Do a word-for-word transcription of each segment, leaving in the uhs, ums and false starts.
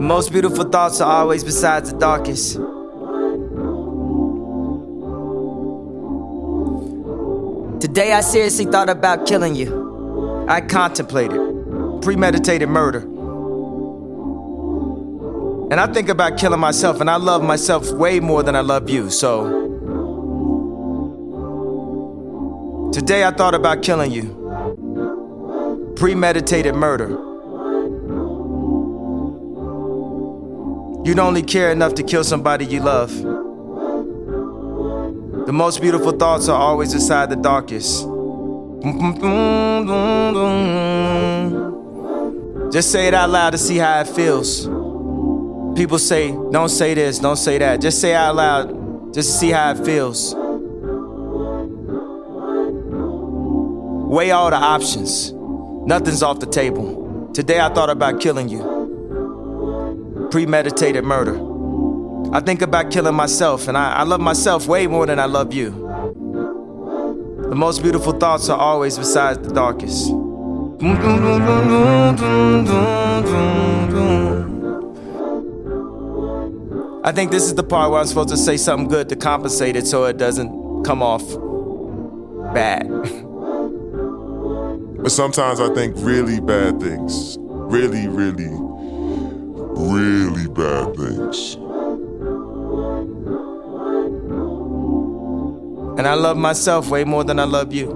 The most beautiful thoughts are always besides the darkest. Today I seriously thought about killing you. I contemplated premeditated murder. And I think about killing myself, and I love myself way more than I love you, so today I thought about killing you. Premeditated murder. You'd only care enough to kill somebody you love. The most beautiful thoughts are always inside the darkest. Just say it out loud to see how it feels. People say, don't say this, don't say that. Just say it out loud, just to see how it feels. Weigh all the options. Nothing's off the table. Today I thought about killing you. Premeditated murder. I think about killing myself, and I, I love myself way more than I love you. The most beautiful thoughts are always besides the darkest. I think this is the part where I'm supposed to say something good to compensate it so it doesn't come off bad. But sometimes I think really bad things. Really, really, really bad things. And I love myself way more than I love you.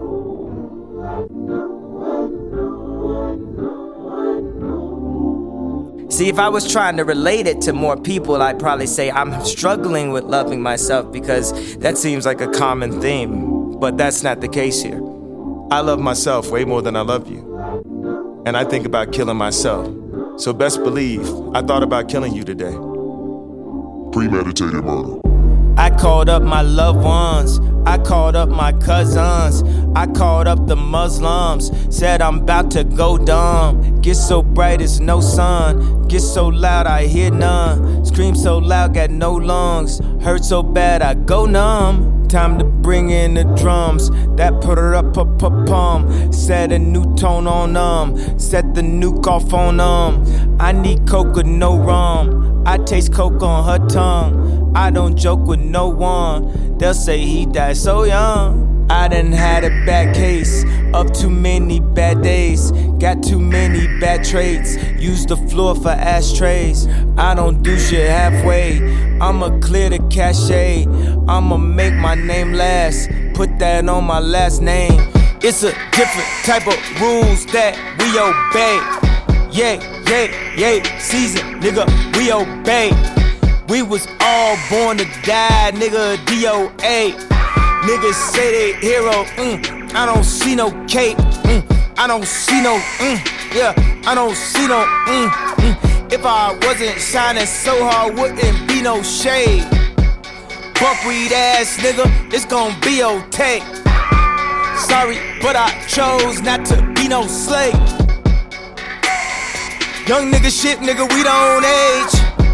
See, if I was trying to relate it to more people, I'd probably say I'm struggling with loving myself because that seems like a common theme. But that's not the case here. I love myself way more than I love you. And I think about killing myself. So best believe, I thought about killing you today. Premeditated murder. I called up my loved ones, I called up my cousins, I called up the Muslims, said I'm about to go dumb. Get so bright it's no sun, get so loud I hear none. Scream so loud got no lungs, hurt so bad I go numb. Time to bring in the drums, that put her up, up, up, pum. Set a new tone on them, set the nuke off on them. I need coke with no rum, I taste coke on her tongue. I don't joke with no one, they'll say he died so young. I done had a bad case of too many bad days. Got too many bad traits, use the floor for ashtrays. I don't do shit halfway, I'ma clear the cachet. I'ma make my name last, put that on my last name. It's a different type of rules that we obey. Yeah, yeah, yeah, season, nigga, we obey. We was all born to die, nigga, D O A. Niggas say they hero, mm, I don't see no cape, mm, I don't see no, mm, yeah, I don't see no, mm, mm. If I wasn't shining so hard, wouldn't be no shade. Buckwheat ass nigga, it's gon' be okay. Sorry, but I chose not to be no slave. Young nigga shit, nigga, we don't age.